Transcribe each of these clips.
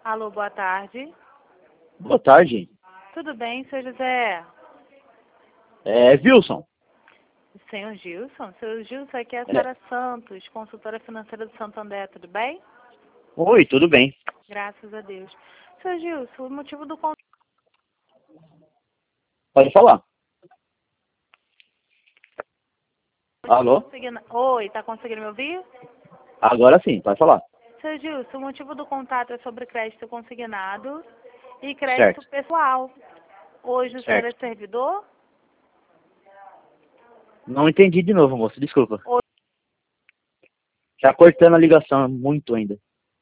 Alô, boa tarde. Boa tarde. Tudo bem, seu José? É Wilson. Senhor Gilson? Seu Gilson, aqui é a Sara Santos, consultora financeira do Santander, tudo bem? Oi, tudo bem? Graças a Deus. Seu Gilson, o motivo do contato... Pode falar. Alô? Oi, tá conseguindo me ouvir? Agora sim, pode falar. Seu Gilson, o motivo do contato é sobre crédito consignado e crédito Certo, pessoal. Hoje o senhor é certo. servidor? Não entendi de novo, moço, desculpa. Oi, Tá cortando a ligação muito ainda.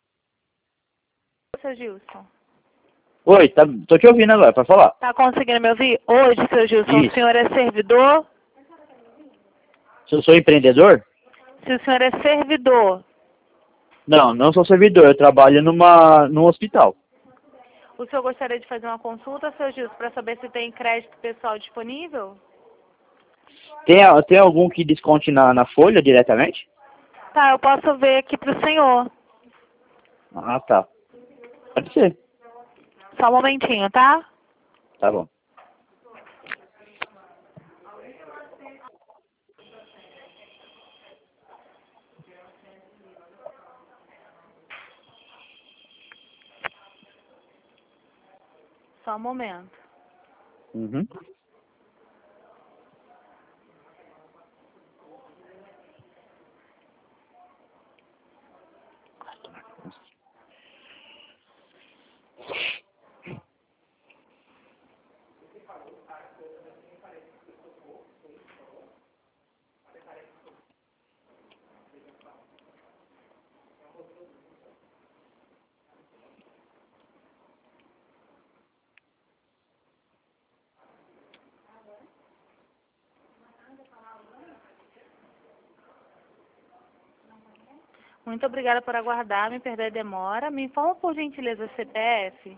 seu Gilson. Oi, tô te ouvindo agora, pode falar. Tá conseguindo me ouvir? Hoje, seu Gilson, o Isso. senhor é servidor? Se eu sou empreendedor? Se o senhor é servidor, Não, não sou servidor, eu trabalho num hospital. o senhor gostaria de fazer uma consulta, seu Gilson, para saber se tem crédito pessoal disponível? Tem algum que desconte na folha diretamente? Tá, eu posso ver aqui pro senhor. Ah, tá. Pode ser. Só um momentinho, tá? Tá bom. Só um momento. Uhum. Muito obrigada por aguardar, me perder a demora. Me informa, por gentileza, CPF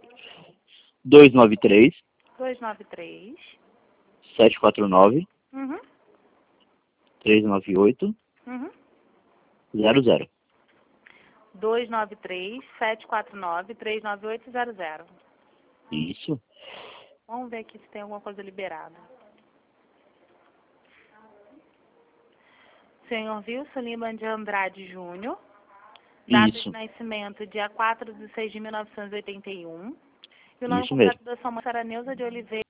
293 293. 749 Uhum, 398 uhum. 00. 293-749-39800. Isso. Vamos ver aqui se tem alguma coisa liberada. Senhor Wilson Lima de Andrade Júnior. Data de Isso. nascimento, dia 4/6/1981. E o nome Isso mesmo. completo da sua mãe era Neuza de Oliveira,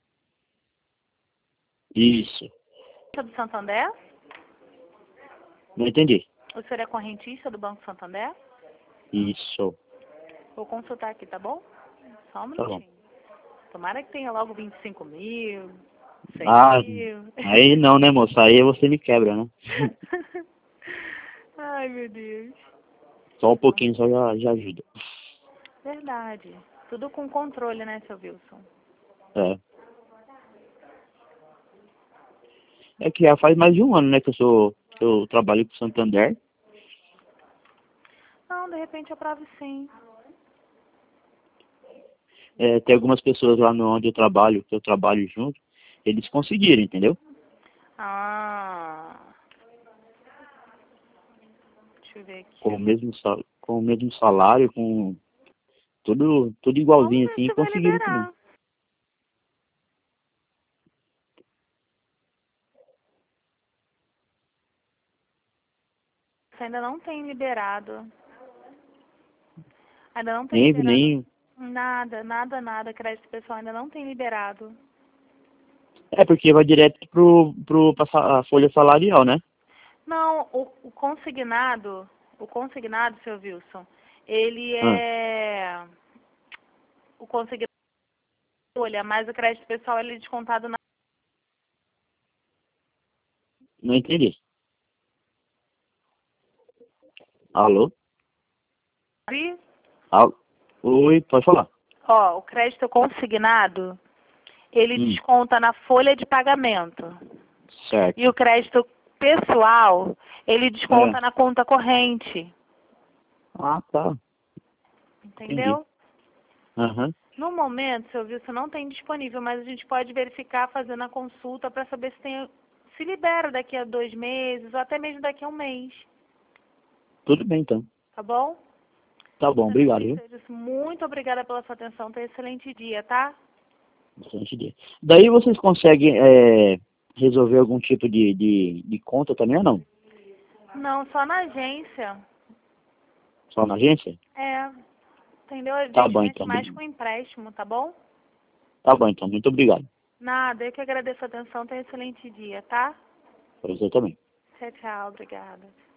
Isso. do Santander. Não entendi. O senhor é correntista do Banco Santander? Isso. Vou consultar aqui, tá bom? Só um Tá bom. minutinho. Tomara que tenha logo 25 mil, 100 Ah, mil. aí não, né, moça? Aí você me quebra, né? Ai, meu Deus. Só um pouquinho só já ajuda. Verdade. Tudo com controle, né, seu Wilson? É. É que já faz mais de um ano, né, que eu trabalho com o Santander. Não, de repente eu provo sim. É, tem algumas pessoas lá no onde eu trabalho, que eu trabalho junto, eles conseguiram, entendeu? Ah. Deixa eu ver Com aqui. com o mesmo salário, com tudo Vamos igualzinho ver assim, se e vai conseguiram também. liberar. Isso ainda não tem liberado. Ainda não tem Nem, liberado. nem, Nada, nada, nada. Crédito pessoal ainda não tem liberado. é porque vai direto pra a folha salarial, né? Não, o consignado, seu Wilson, ele Ah, é o consignado, olha, mas o crédito pessoal ele é descontado na... não entendi. Alô? Alô? Oi, pode falar. Ó, o crédito consignado, ele Hum, desconta na folha de pagamento. certo. E o crédito pessoal, ele É. desconta na conta corrente. Ah, tá. Entendi. Entendeu? Aham. No momento, seu Wilson, não tem disponível, mas a gente pode verificar fazendo a consulta para saber se libera daqui a 2 meses ou até mesmo daqui a um mês. Tudo bem, então. Tá bom? Tá bom, obrigado, viu? Muito obrigada pela sua atenção. Tenha um excelente dia, tá? Excelente dia. Daí vocês conseguem resolver algum tipo de conta também ou não? Não, só na agência. Só na agência? É, entendeu? A Tá gente bom, mexe então. mais com empréstimo, tá bom? Tá bom, então. Muito obrigado. Nada, eu que agradeço a atenção. Tenha um excelente dia, tá? Pra você também. Tchau, tchau. Obrigada.